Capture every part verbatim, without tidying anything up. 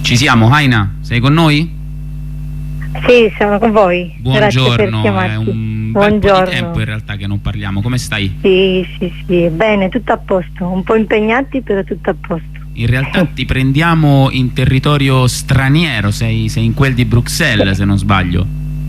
Ci siamo, Aina? Sei con noi? Sì, sono con voi. Buongiorno, è un bel po' di tempo in realtà che non parliamo, come stai? Sì, sì, sì, bene, tutto a posto, un po' impegnati però tutto a posto. In realtà ti prendiamo in territorio straniero, sei, sei in quel di Bruxelles se non sbaglio.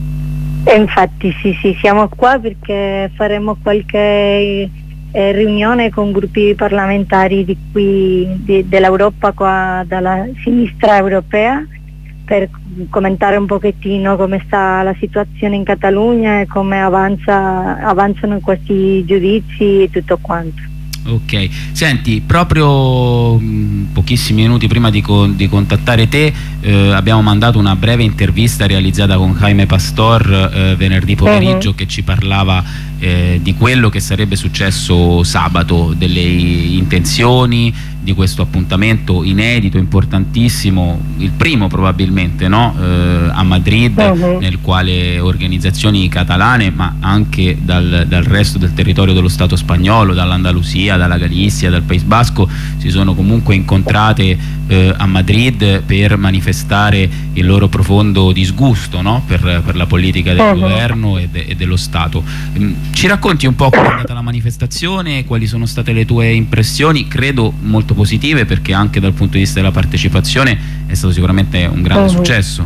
E infatti sì, sì, siamo qua perché faremo qualche eh, riunione con gruppi parlamentari di qui, di, dell'Europa, qua dalla sinistra europea, per commentare un pochettino come sta la situazione in Catalogna e come avanza, avanzano questi giudizi e tutto quanto. Ok, senti, proprio mh, pochissimi minuti prima di, co di contattare te eh, abbiamo mandato una breve intervista realizzata con Jaime Pastor eh, venerdì pomeriggio, uh-huh. che ci parlava eh, di quello che sarebbe successo sabato, delle intenzioni di questo appuntamento inedito, importantissimo, il primo probabilmente, no? eh, a Madrid, uh-huh. nel quale organizzazioni catalane ma anche dal, dal resto del territorio dello Stato spagnolo, dall'Andalusia, dalla Galizia, dal País Basco, si sono comunque incontrate eh, a Madrid per manifestare il loro profondo disgusto, no? per, per la politica del uh-huh. governo e, de, e dello Stato. Ci racconti un po' come è andata la manifestazione, quali sono state le tue impressioni? Credo molto positive, perché anche dal punto di vista della partecipazione è stato sicuramente un grande uh-huh. successo.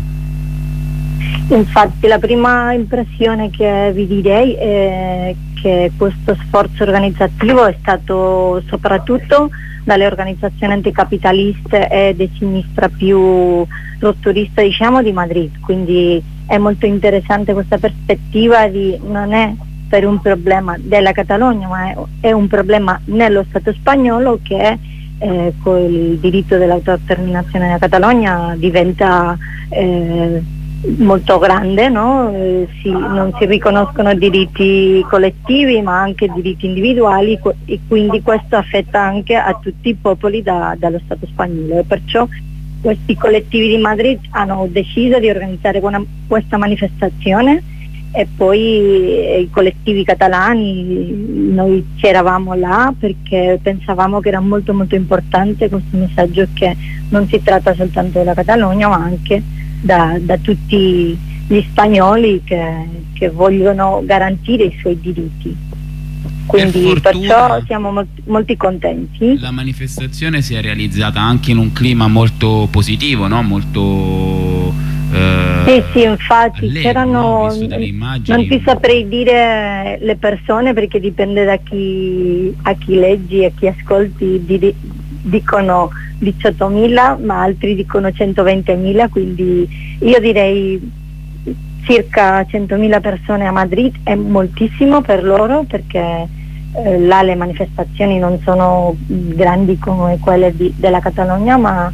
Infatti la prima impressione che vi direi è che questo sforzo organizzativo è stato soprattutto dalle organizzazioni anticapitaliste e di sinistra più rotturista, diciamo, di Madrid, quindi è molto interessante questa prospettiva di non è per un problema della Catalogna, ma è, è un problema nello Stato spagnolo che eh, con il diritto dell'autodeterminazione della Catalogna diventa eh, molto grande, no? eh, si, non si riconoscono diritti collettivi ma anche diritti individuali, e quindi questo affetta anche a tutti i popoli da, dallo Stato spagnolo, e perciò questi collettivi di Madrid hanno deciso di organizzare una, questa manifestazione, e poi eh, i collettivi catalani, noi c'eravamo là perché pensavamo che era molto molto importante questo messaggio, che non si tratta soltanto della Catalogna ma anche da, da tutti gli spagnoli che, che vogliono garantire i suoi diritti. Quindi per perciò siamo molti, molti contenti. La manifestazione si è realizzata anche in un clima molto positivo, no? Molto eh, sì, sì, infatti c'erano, no? non ti saprei dire le persone perché dipende da chi, a chi leggi e chi ascolti, di, dicono diciottomila ma altri dicono centoventimila, quindi io direi circa centomila persone a Madrid è moltissimo per loro, perché eh, là le manifestazioni non sono grandi come quelle di, della Catalogna, ma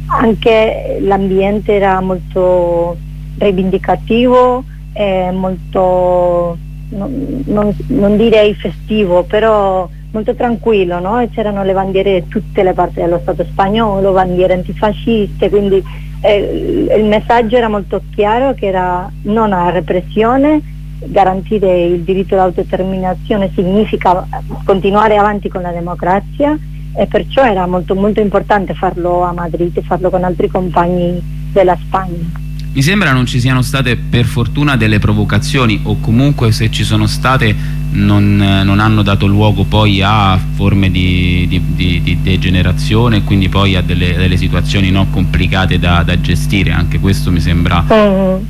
anche l'ambiente era molto rivendicativo e molto, non, non, non direi festivo, però molto tranquillo, no? E c'erano le bandiere di tutte le parti dello Stato spagnolo, bandiere antifasciste, quindi eh, il messaggio era molto chiaro, che era non alla repressione, garantire il diritto all'autodeterminazione significa continuare avanti con la democrazia, e perciò era molto molto importante farlo a Madrid e farlo con altri compagni della Spagna. Mi sembra non ci siano state per fortuna delle provocazioni, o comunque se ci sono state non, non hanno dato luogo poi a forme di, di, di, di degenerazione e quindi poi a delle, delle situazioni no, complicate da, da gestire. Anche questo mi sembra... Mm.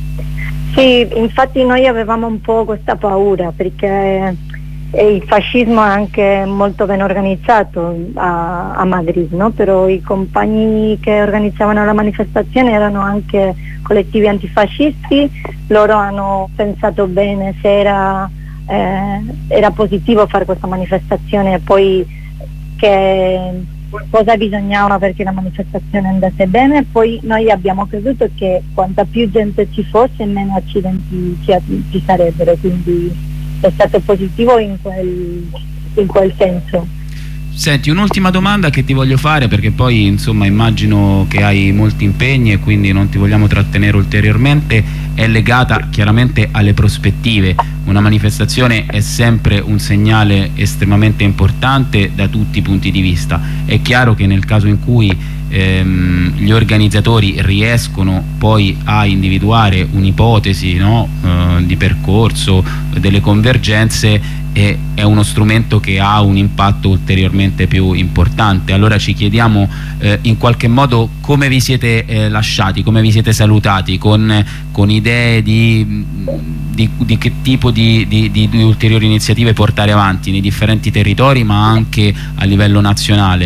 Sì, infatti noi avevamo un po' questa paura, perché il fascismo è anche molto ben organizzato a, a Madrid, no? Però i compagni che organizzavano la manifestazione erano anche collettivi antifascisti, loro hanno pensato bene se era, eh, era positivo fare questa manifestazione e poi che cosa bisognava perché la manifestazione andasse bene. Poi noi abbiamo creduto che quanta più gente ci fosse meno accidenti ci, ci sarebbero, quindi è stato positivo in quel, in quel senso. Senti, un'ultima domanda che ti voglio fare, perché poi insomma immagino che hai molti impegni e quindi non ti vogliamo trattenere ulteriormente, è legata chiaramente alle prospettive. Una manifestazione è sempre un segnale estremamente importante da tutti i punti di vista. È chiaro che nel caso in cui ehm, gli organizzatori riescono poi a individuare un'ipotesi, no, eh, di percorso, delle convergenze, è, è uno strumento che ha un impatto ulteriormente più importante. Allora ci chiediamo eh, in qualche modo come vi siete eh, lasciati, come vi siete salutati, con, con idee di, di, di che tipo di, di, di, di ulteriori iniziative portare avanti nei differenti territori, ma anche a livello nazionale.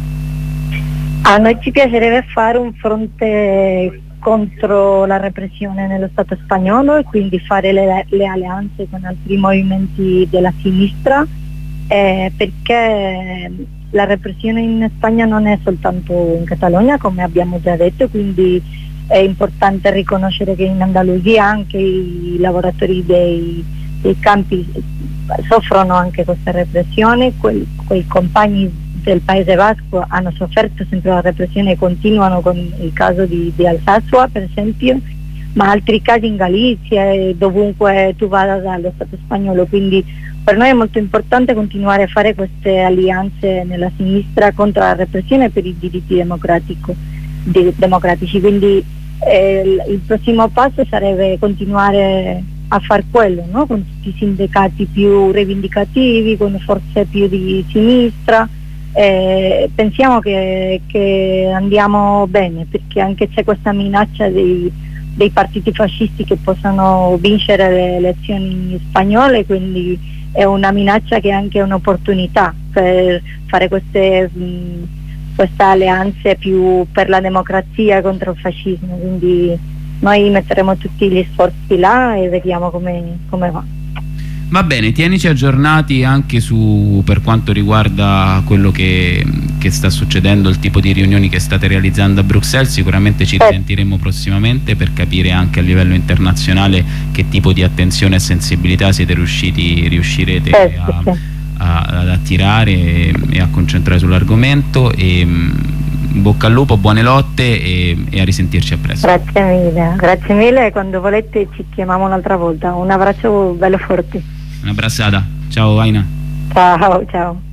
A noi ci piacerebbe fare un fronte contro la repressione nello Stato spagnolo e quindi fare le, le alleanze con altri movimenti della sinistra, eh, perché la repressione in Spagna non è soltanto in Catalogna, come abbiamo già detto, quindi è importante riconoscere che in Andalusia anche i lavoratori dei, dei campi soffrono anche questa repressione. Que, quei compagni del Paese Basco hanno sofferto sempre la repressione e continuano, con il caso di, di Alsasua per esempio, ma altri casi in Galizia e dovunque tu vada dallo Stato spagnolo. Quindi per noi è molto importante continuare a fare queste alleanze nella sinistra contro la repressione e per i diritti democratico, di, democratici. Quindi eh, il, il prossimo passo sarebbe continuare a far quello, no? Con tutti i sindacati più rivendicativi, con forze più di sinistra. Eh, pensiamo che, che andiamo bene, perché anche c'è questa minaccia dei, dei partiti fascisti che possano vincere le elezioni spagnole, quindi è una minaccia che è anche un'opportunità per fare queste, mh, queste alleanze più per la democrazia contro il fascismo. Quindi noi metteremo tutti gli sforzi là e vediamo come, come va. Va bene, tienici aggiornati anche su, per quanto riguarda quello che, che sta succedendo, il tipo di riunioni che state realizzando a Bruxelles. Sicuramente ci risentiremo prossimamente per capire anche a livello internazionale che tipo di attenzione e sensibilità siete riusciti, riuscirete a, a, ad attirare e, e a concentrare sull'argomento. E in bocca al lupo, buone lotte e, e a risentirci a presto. Grazie mille, grazie mille, quando volete ci chiamiamo un'altra volta. Un abbraccio bello forte. Un'abbracciata, ciao Aina. Ciao, ciao.